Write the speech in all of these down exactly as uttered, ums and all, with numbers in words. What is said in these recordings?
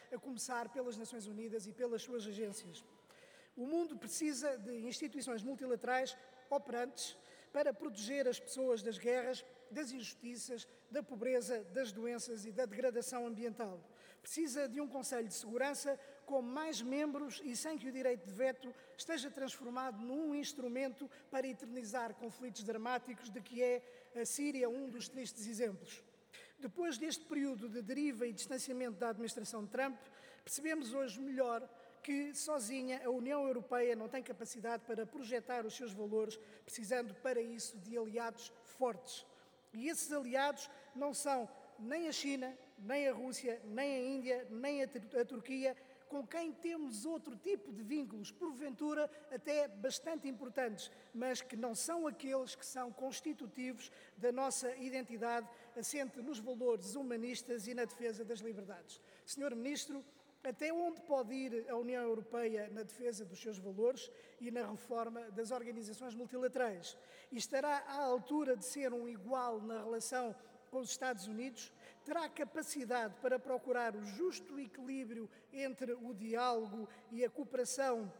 a começar pelas Nações Unidas e pelas suas agências. O mundo precisa de instituições multilaterais operantes para proteger as pessoas das guerras, das injustiças, da pobreza, das doenças e da degradação ambiental. Precisa de um Conselho de Segurança com mais membros e sem que o direito de veto esteja transformado num instrumento para eternizar conflitos dramáticos, de que é a Síria um dos tristes exemplos. Depois deste período de deriva e distanciamento da administração de Trump, percebemos hoje melhor que sozinha a União Europeia não tem capacidade para projetar os seus valores, precisando para isso de aliados fortes. E esses aliados não são nem a China, nem a Rússia, nem a Índia, nem a, a Turquia, com quem temos outro tipo de vínculos, porventura até bastante importantes, mas que não são aqueles que são constitutivos da nossa identidade, assente nos valores humanistas e na defesa das liberdades. senhor Ministro, até onde pode ir a União Europeia na defesa dos seus valores e na reforma das organizações multilaterais? E estará à altura de ser um igual na relação com os Estados Unidos? Terá capacidade para procurar o justo equilíbrio entre o diálogo e a cooperação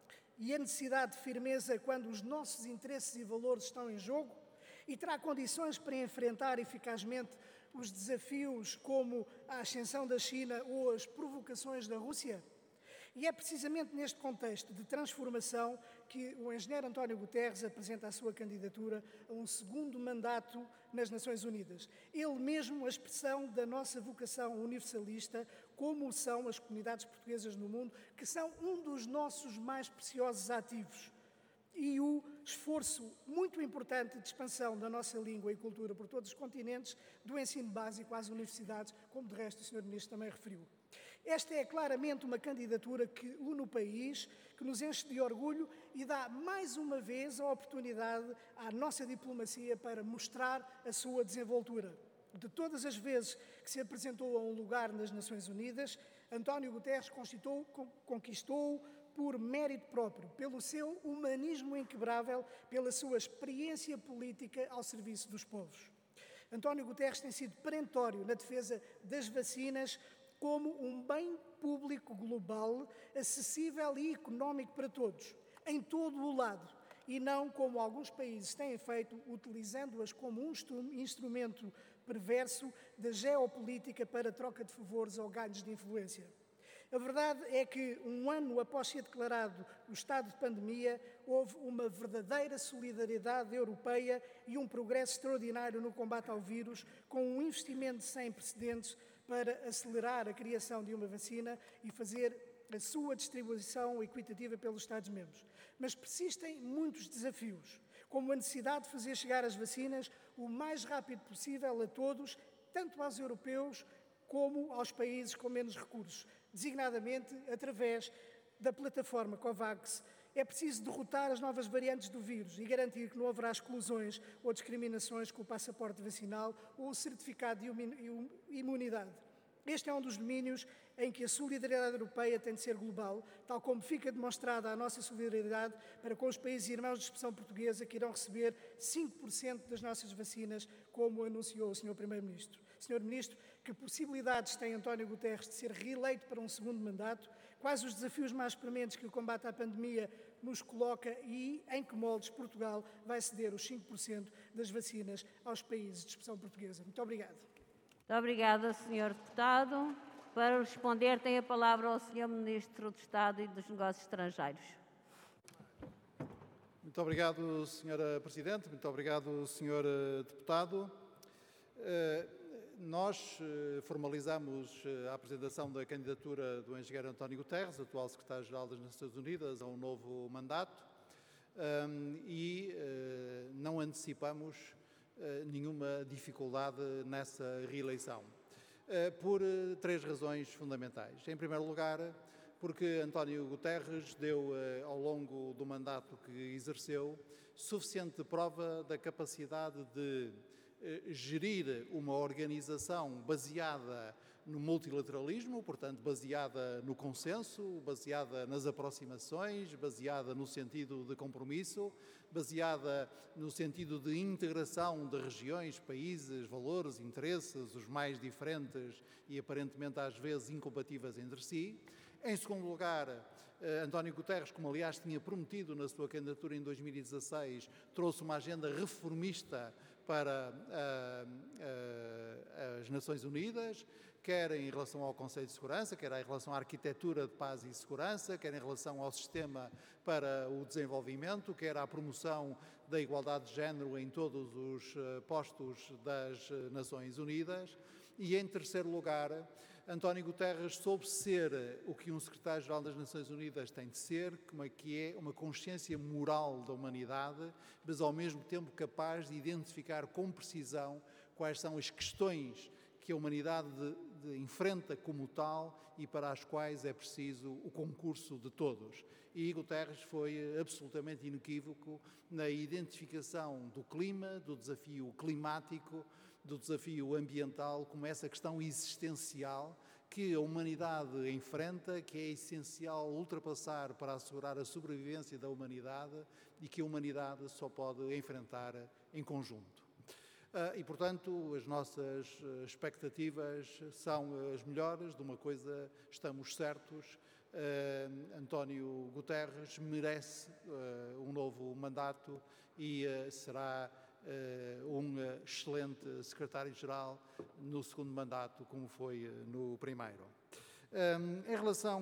e a necessidade de firmeza quando os nossos interesses e valores estão em jogo? E terá condições para enfrentar eficazmente os desafios como a ascensão da China ou as provocações da Rússia? E é precisamente neste contexto de transformação que o engenheiro António Guterres apresenta a sua candidatura a um segundo mandato nas Nações Unidas. Ele mesmo a expressão da nossa vocação universalista, como são as comunidades portuguesas no mundo, que são um dos nossos mais preciosos ativos. E o esforço muito importante de expansão da nossa língua e cultura por todos os continentes, do ensino básico às universidades, como de resto o senhor Ministro também referiu. Esta é claramente uma candidatura que une o país, que nos enche de orgulho e dá mais uma vez a oportunidade à nossa diplomacia para mostrar a sua desenvoltura. De todas as vezes que se apresentou a um lugar nas Nações Unidas, António Guterres conquistou por mérito próprio, pelo seu humanismo inquebrável, pela sua experiência política ao serviço dos povos. António Guterres tem sido perentório na defesa das vacinas como um bem público global, acessível e económico para todos, em todo o lado, e não como alguns países têm feito, utilizando-as como um instrumento perverso da geopolítica para troca de favores ou ganhos de influência. A verdade é que, um ano após ser declarado o estado de pandemia, houve uma verdadeira solidariedade europeia e um progresso extraordinário no combate ao vírus, com um investimento sem precedentes para acelerar a criação de uma vacina e fazer a sua distribuição equitativa pelos Estados-membros. Mas persistem muitos desafios, como a necessidade de fazer chegar as vacinas o mais rápido possível a todos, tanto aos europeus como aos países com menos recursos, designadamente através da plataforma COVAX. É preciso derrotar as novas variantes do vírus e garantir que não haverá exclusões ou discriminações com o passaporte vacinal ou o certificado de imunidade. Este é um dos domínios em que a solidariedade europeia tem de ser global, tal como fica demonstrada a nossa solidariedade para com os países irmãos de expressão portuguesa, que irão receber cinco por cento das nossas vacinas, como anunciou o senhor Primeiro-Ministro. senhor Ministro, que possibilidades tem António Guterres de ser reeleito para um segundo mandato? Quais os desafios mais prementes que o combate à pandemia nos coloca e em que moldes Portugal vai ceder os cinco por cento das vacinas aos países de expressão portuguesa? Muito obrigado. Muito obrigada, senhor Deputado. Para responder, tem a palavra o senhor Ministro de Estado e dos Negócios Estrangeiros. Muito obrigado, senhora Presidente. Muito obrigado, senhor Deputado. Nós formalizamos a apresentação da candidatura do engenheiro António Guterres, atual secretário-geral das Nações Unidas, a um novo mandato e não antecipamos nenhuma dificuldade nessa reeleição, por três razões fundamentais. Em primeiro lugar, porque António Guterres deu, ao longo do mandato que exerceu, suficiente prova da capacidade de gerir uma organização baseada no multilateralismo, portanto, baseada no consenso, baseada nas aproximações, baseada no sentido de compromisso, baseada no sentido de integração de regiões, países, valores, interesses, os mais diferentes e aparentemente às vezes incompatíveis entre si. Em segundo lugar, António Guterres, como aliás tinha prometido na sua candidatura em dois mil e dezasseis, trouxe uma agenda reformista para uh, uh, as Nações Unidas, quer em relação ao Conselho de Segurança, quer em relação à arquitetura de paz e segurança, quer em relação ao sistema para o desenvolvimento, quer à promoção da igualdade de género em todos os uh, postos das uh, Nações Unidas. E, em terceiro lugar, António Guterres soube ser o que um secretário-geral das Nações Unidas tem de ser, como é que é uma consciência moral da humanidade, mas ao mesmo tempo capaz de identificar com precisão quais são as questões que a humanidade de, de enfrenta como tal e para as quais é preciso o concurso de todos. E Guterres foi absolutamente inequívoco na identificação do clima, do desafio climático, do desafio ambiental, como essa questão existencial que a humanidade enfrenta, que é essencial ultrapassar para assegurar a sobrevivência da humanidade e que a humanidade só pode enfrentar em conjunto. E, portanto, as nossas expectativas são as melhores. De uma coisa estamos certos, António Guterres merece um novo mandato e será um excelente secretário-geral no segundo mandato, como foi no primeiro. Em relação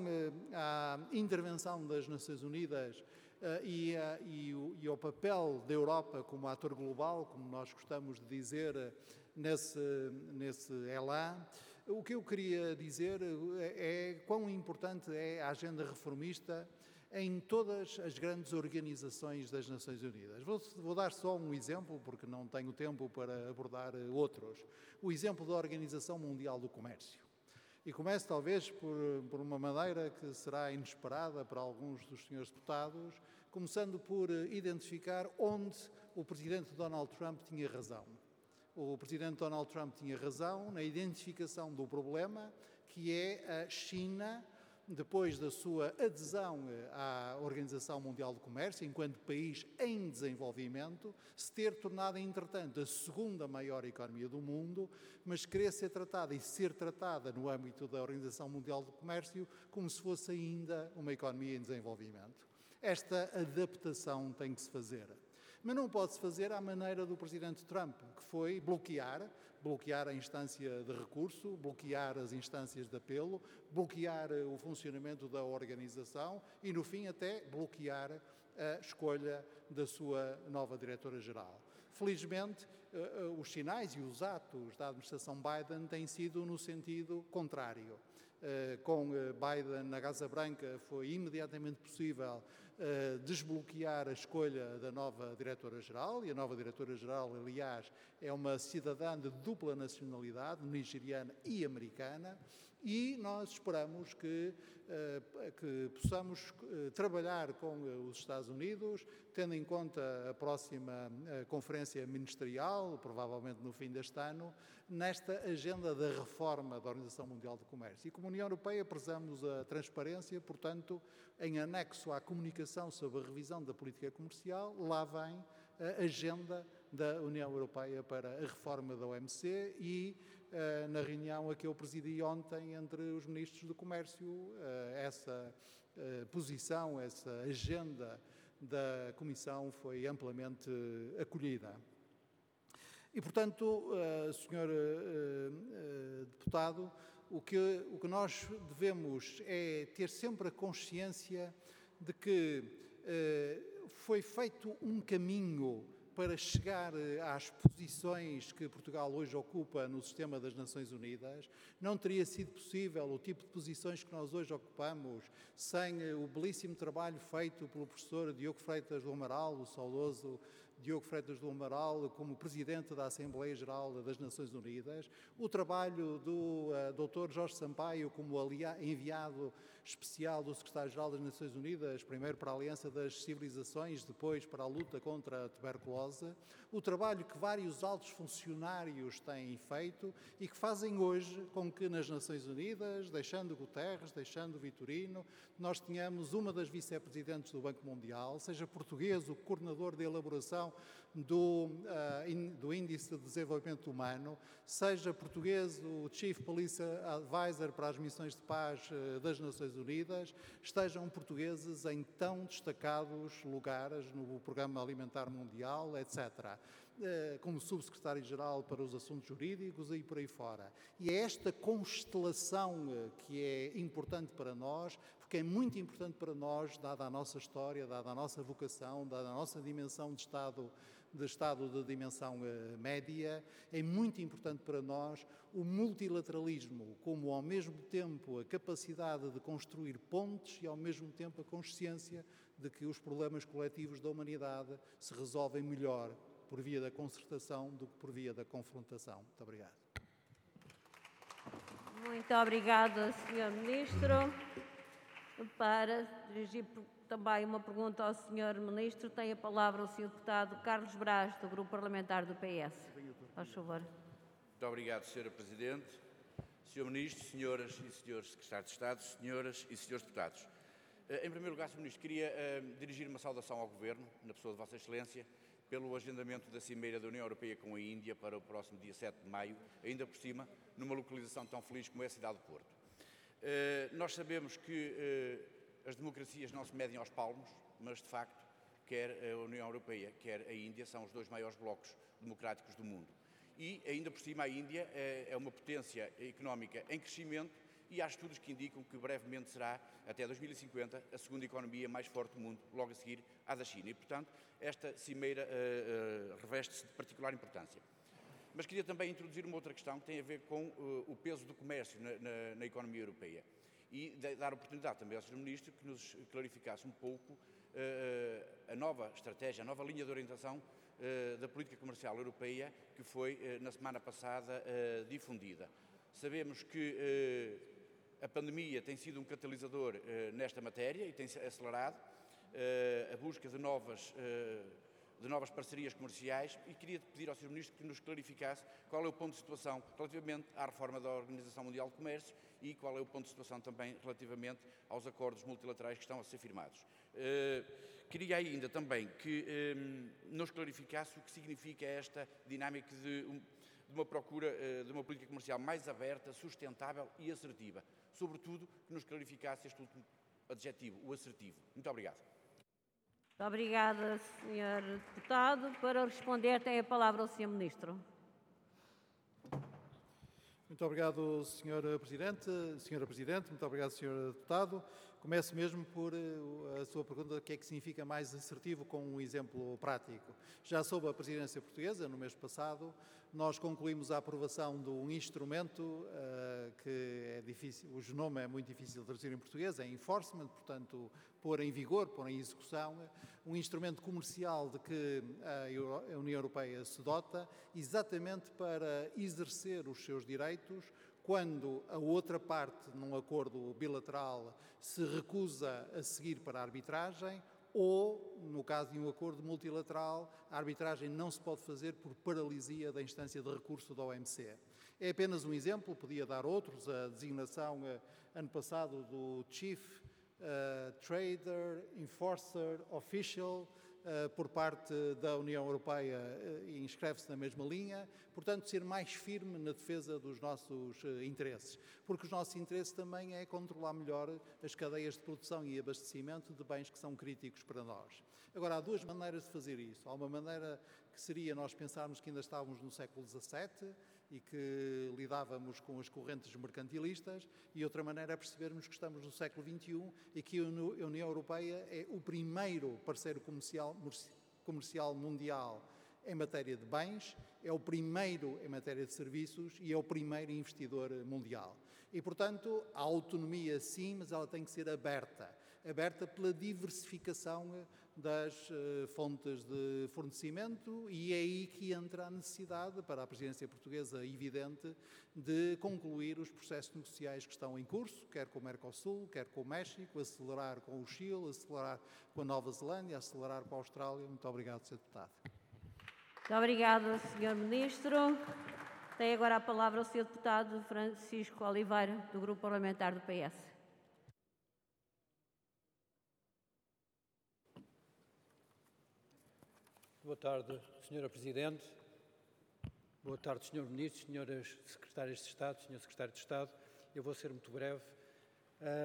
à intervenção das Nações Unidas e, e, e ao papel da Europa como ator global, como nós gostamos de dizer nesse, nesse elan, o que eu queria dizer é, é quão importante é a agenda reformista em todas as grandes organizações das Nações Unidas. Vou, vou dar só um exemplo, porque não tenho tempo para abordar outros. O exemplo da Organização Mundial do Comércio. E começo talvez por, por uma maneira que será inesperada para alguns dos senhores deputados, começando por identificar onde o presidente Donald Trump tinha razão. O presidente Donald Trump tinha razão na identificação do problema, que é a China, depois da sua adesão à Organização Mundial do Comércio, enquanto país em desenvolvimento, se ter tornado, entretanto, a segunda maior economia do mundo, mas querer ser tratada e ser tratada no âmbito da Organização Mundial do Comércio como se fosse ainda uma economia em desenvolvimento. Esta adaptação tem que se fazer. Mas não pode-se fazer à maneira do presidente Trump, que foi bloquear, bloquear a instância de recurso, bloquear as instâncias de apelo, bloquear o funcionamento da organização e, no fim, até bloquear a escolha da sua nova diretora-geral. Felizmente, os sinais e os atos da administração Biden têm sido no sentido contrário. Com Biden na Casa Branca foi imediatamente possível Uh, desbloquear a escolha da nova diretora-geral, e a nova diretora-geral, aliás, é uma cidadã de dupla nacionalidade, nigeriana e americana, e nós esperamos que, uh, que possamos uh, trabalhar com uh, os Estados Unidos, tendo em conta a próxima uh, conferência ministerial, provavelmente no fim deste ano, nesta agenda da reforma da Organização Mundial do Comércio. E como União Europeia prezamos a transparência, portanto, em anexo à comunicação sobre a revisão da política comercial, lá vem a agenda da União Europeia para a reforma da O M C e, uh, na reunião a que eu presidi ontem entre os ministros do Comércio, uh, essa uh, posição, essa agenda da Comissão foi amplamente uh, acolhida. E, portanto, uh, senhor uh, uh, deputado, o que, o que nós devemos é ter sempre a consciência de que uh, foi feito um caminho para chegar às posições que Portugal hoje ocupa no sistema das Nações Unidas. Não teria sido possível o tipo de posições que nós hoje ocupamos sem o belíssimo trabalho feito pelo professor Diogo Freitas do Amaral, o saudoso Diogo Freitas do Amaral como Presidente da Assembleia Geral das Nações Unidas, o trabalho do uh, doutor Jorge Sampaio como enviado especial do Secretário-Geral das Nações Unidas, primeiro para a Aliança das Civilizações, depois para a luta contra a tuberculose, o trabalho que vários altos funcionários têm feito e que fazem hoje com que nas Nações Unidas, deixando Guterres, deixando Vitorino, nós tenhamos uma das vice-presidentes do Banco Mundial, seja português o coordenador de elaboração do, uh, in, do Índice de Desenvolvimento Humano, seja português o Chief Policy Advisor para as missões de paz uh, das Nações Unidas, estejam portugueses em tão destacados lugares no Programa Alimentar Mundial, etcétera, uh, como Subsecretário-Geral para os Assuntos Jurídicos e por aí fora. E é esta constelação uh, que é importante para nós, porque é muito importante para nós, dada a nossa história, dada a nossa vocação, dada a nossa dimensão de Estado, de Estado de dimensão uh, média, é muito importante para nós o multilateralismo, como ao mesmo tempo a capacidade de construir pontes e ao mesmo tempo a consciência de que os problemas coletivos da humanidade se resolvem melhor por via da concertação do que por via da confrontação. Muito obrigado. Muito obrigada, senhor Ministro. Para dirigir também uma pergunta ao senhor Ministro, tem a palavra o senhor Deputado Carlos Braz, do Grupo Parlamentar do P S. Faz favor. Muito obrigado, senhora Presidente. senhor Ministro, senhoras e senhores Secretários de Estado, senhoras e senhores Deputados. Em primeiro lugar, senhor Ministro, queria uh, dirigir uma saudação ao Governo, na pessoa de Vossa Excelência, pelo agendamento da Cimeira da União Europeia com a Índia para o próximo dia sete de maio, ainda por cima, numa localização tão feliz como é a cidade de Porto. Uh, nós sabemos que uh, as democracias não se medem aos palmos, mas, de facto, quer a União Europeia, quer a Índia, são os dois maiores blocos democráticos do mundo. E, ainda por cima, a Índia é, é uma potência económica em crescimento e há estudos que indicam que brevemente será, até dois mil e cinquenta, a segunda economia mais forte do mundo, logo a seguir à da China. E, portanto, esta cimeira uh, uh, reveste-se de particular importância. Mas queria também introduzir uma outra questão que tem a ver com uh, o peso do comércio na, na, na economia europeia e de, dar oportunidade também ao senhor Ministro que nos clarificasse um pouco uh, a nova estratégia, a nova linha de orientação uh, da política comercial europeia que foi, uh, na semana passada, uh, difundida. Sabemos que uh, a pandemia tem sido um catalisador uh, nesta matéria e tem acelerado uh, a busca de novas uh, de novas parcerias comerciais e queria pedir ao senhor Ministro que nos clarificasse qual é o ponto de situação relativamente à reforma da Organização Mundial de Comércio e qual é o ponto de situação também relativamente aos acordos multilaterais que estão a ser firmados. Uh, queria ainda também que um, nos clarificasse o que significa esta dinâmica de, um, de uma procura uh, de uma política comercial mais aberta, sustentável e assertiva. Sobretudo, que nos clarificasse este último adjetivo, o assertivo. Muito obrigado. Muito obrigada, senhor Deputado. Para responder, tem a palavra o senhor Ministro. Muito obrigado, senhora Presidente. senhora Presidente, muito obrigado, senhor Deputado. Começo mesmo por a sua pergunta, o que é que significa mais assertivo, com um exemplo prático. Já sob a presidência portuguesa, no mês passado, nós concluímos a aprovação de um instrumento uh, que é difícil, o nome é muito difícil de traduzir em português, é enforcement, portanto, pôr em vigor, pôr em execução, um instrumento comercial de que a União Europeia se dota, exatamente para exercer os seus direitos quando a outra parte, num acordo bilateral, se recusa a seguir para a arbitragem ou, no caso de um acordo multilateral, a arbitragem não se pode fazer por paralisia da instância de recurso da O M C. É apenas um exemplo, podia dar outros, a designação ano passado do Chief uh, Trader, Enforcer, Official, Uh, por parte da União Europeia uh, e inscreve-se na mesma linha, portanto, ser mais firme na defesa dos nossos uh, interesses, porque os nossos interesses também é controlar melhor as cadeias de produção e abastecimento de bens que são críticos para nós. Agora, há duas maneiras de fazer isso. Há uma maneira que seria nós pensarmos que ainda estávamos no século dezassete e que lidávamos com as correntes mercantilistas, e outra maneira é percebermos que estamos no século vinte e um e que a União Europeia é o primeiro parceiro comercial, comercial mundial em matéria de bens, é o primeiro em matéria de serviços e é o primeiro investidor mundial. E, portanto, a autonomia sim, mas ela tem que ser aberta. Aberta pela diversificação das uh, fontes de fornecimento, e é aí que entra a necessidade, para a presidência portuguesa evidente, de concluir os processos negociais que estão em curso, quer com o Mercosul, quer com o México, acelerar com o Chile, acelerar com a Nova Zelândia, acelerar com a Austrália. Muito obrigado, senhor Deputado. Muito obrigada, senhor Ministro. Tem agora a palavra o senhor Deputado Francisco Oliveira, do Grupo Parlamentar do P S. Boa tarde, senhora Presidente. Boa tarde, senhor Ministro, senhoras Secretárias de Estado, senhor Secretário de Estado. Eu vou ser muito breve.